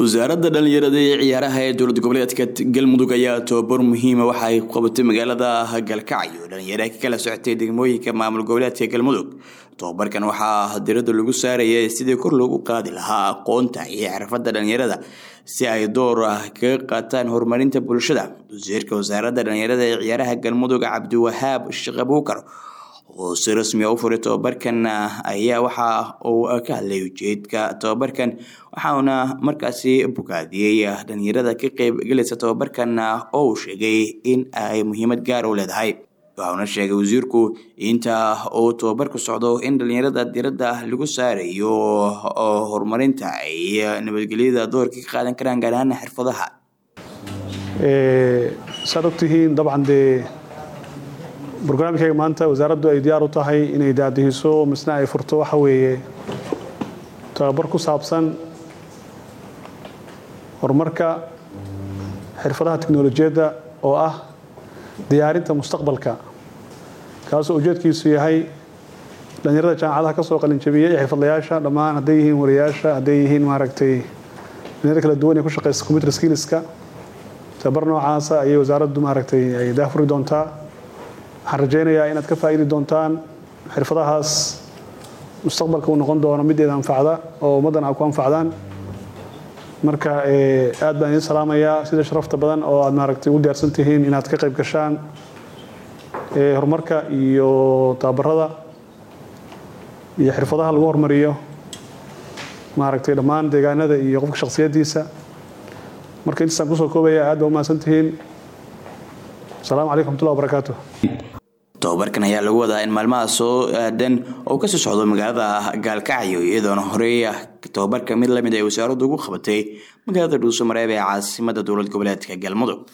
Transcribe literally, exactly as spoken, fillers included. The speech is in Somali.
wasaaradda dhalinyarada ee ciyaaraha ee dowlad goboleedka Galmudug ayaa tababar muhiim ah waxa ay qabatay magaalada Galkacyo dhalinyarada ka kala socotay degmooyinka maamul goboleedka Galmudug. Tababarkan waxaa diiradda lagu saarayay sidii kor loogu qaadi lahaa aqoonta iyo xirfadda dhalinyarada si ay door ka qaataan horumarinta bulshada. Wasiirka wasaaradda dhalinyarada ee ciyaaraha Galmudug Cabdiwahaab Shaqabuukar oo si rasmi ah u furay tababarkan ayaa waxa uu ka hadlay ujeedka tababarkan waxaana markaasi bogaadiyay dhalinyarada ka qayb galaysa tababarkan oo uu sheegay in ay muhiimad gaar u leedahay. waxaana sheegay wasiirku inta uu tababarku socdo in dhalinyarada diiradda lagu saarayo horumarinta iyo nabadgelyada doorka ka qaadan karaan gaar ahaan xirfadaha ee sadaqtihiin dabcan de barnaamijka maanta wasaaraddu ay diyaar u tahay inay daadihiso misna ay furto waxa weeye tababar ku saabsan horumarka xirfadaha tiknoolajiyadda oo ah diyaarinta mustaqbalka kaas oo ujeedkiisu yahay dhalinyarada jaamacadaha ka soo qalin jabiyay xirfadlayaasha dhammaan haday yihiin wariyaasha haday yihiin maaragtay dhalinyarada kala duwan ee ku shaqeysa computer skillska tababar noocaas ah ay wasaaraddu maaragtay ay daafuri doontaa. waxaan rajaynayaa inaad ka faa'iidi doontaan xirfadahaas mustaqbalka uu noqon doono mid idin anfacda oo ummadana ku anfacdaan. marka ee aad baan idin salaamayaa sida sharafta badan oo aad maaragtay u diyaarsan tihiin inaad ka qayb gashaan ee horumarka iyo tababarada iyo xirfadaha lagu horumariyo maaragtay dhammaan deegaanada iyo qofka shakhsiyadiisa. marka intaan ku soo koobaya aad baan u mahadsan tihiin. السلام عليكم ورحمة الله وبركاته. tababarkan ayaa lagu wadaa in maalmaha soo aadan oo ka soo socdo magaalada Galkacyo iyadoo horey tababarka mid lamid ah wasaaraddu ugu qabatay magaalada Dhuuso Mareeb ee caasimadda dowlad goboleedka Galmudug.